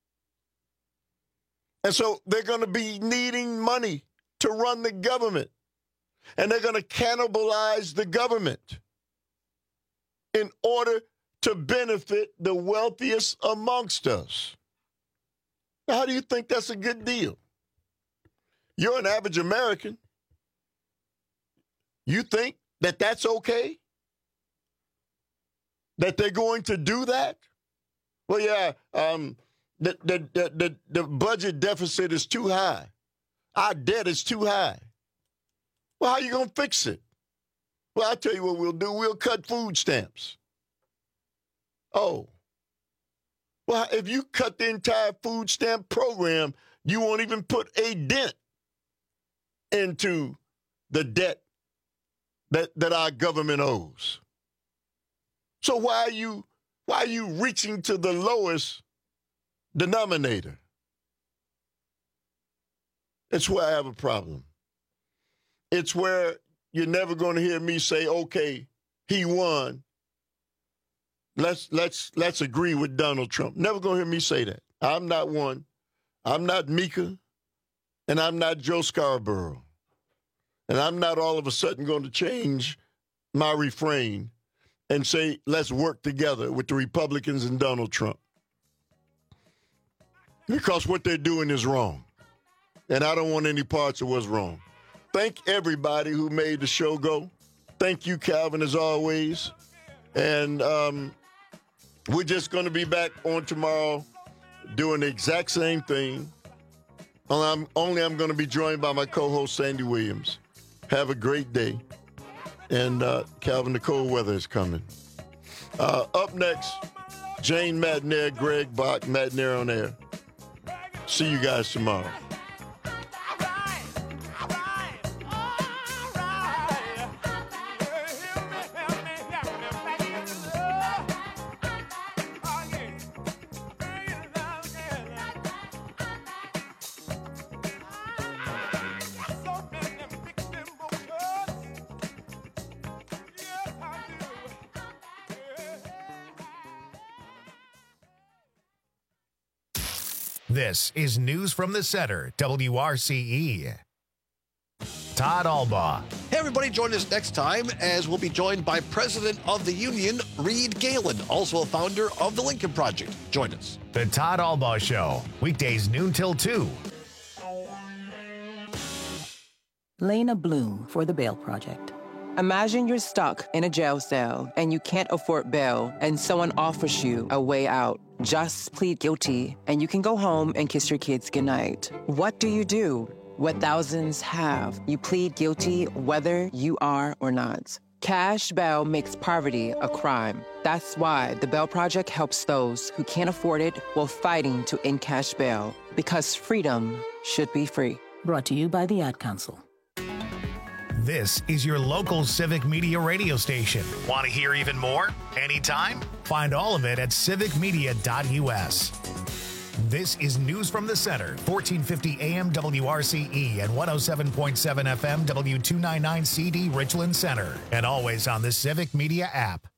S14: And so they're going to be needing money to run the government. And they're going to cannibalize the government in order to benefit the wealthiest amongst us. Now, how do you think that's a good deal? You're an average American. You think that that's okay? That they're going to do that? Well, yeah, um, the, the, the, the, the budget deficit is too high. Our debt is too high. Well, how are you going to fix it? Well, I'll tell you what we'll do. We'll cut food stamps. Oh. Well, if you cut the entire food stamp program, you won't even put a dent into the debt that, that our government owes. So why are you why are you reaching to the lowest denominator? It's where I have a problem. It's where you're never going to hear me say, okay, he won. Let's let's let's agree with Donald Trump. Never going to hear me say that. I'm not one. I'm not Mika, and I'm not Joe Scarborough. And I'm not all of a sudden going to change my refrain and say, let's work together with the Republicans and Donald Trump. Because what they're doing is wrong. And I don't want any parts of what's wrong. Thank everybody who made the show go. Thank you, Calvin, as always. And um, we're just going to be back on tomorrow doing the exact same thing. Only I'm, only I'm going to be joined by my co-host, Sandy Williams. Have a great day. And uh, Calvin, the cold weather is coming. Uh, up next, Jane Madnair, Greg Bach, Madnair on Air. See you guys tomorrow.
S1: This is News from the Center, W R C E. Todd Albaugh.
S2: Hey, everybody, join us next time as we'll be joined by President of the Union, Reed Galen, also a founder of the Lincoln Project. Join us.
S1: The Todd Albaugh Show, weekdays noon till two.
S15: Lena Bloom for the Bail Project. Imagine you're stuck in a jail cell and you can't afford bail and someone offers you a way out. Just plead guilty and you can go home and kiss your kids goodnight. What do you do? What thousands have. You plead guilty whether you are or not. Cash bail makes poverty a crime. That's why the Bail Project helps those who can't afford it while fighting to end cash bail. Because freedom should be free. Brought to you by the Ad Council.
S1: This is your local Civic Media radio station. Want to hear even more? Anytime? Find all of it at civic media dot U S. This is News from the Center, fourteen fifty A M W R C E and one oh seven point seven F M W two ninety-nine C D Richland Center, and always on the Civic Media app.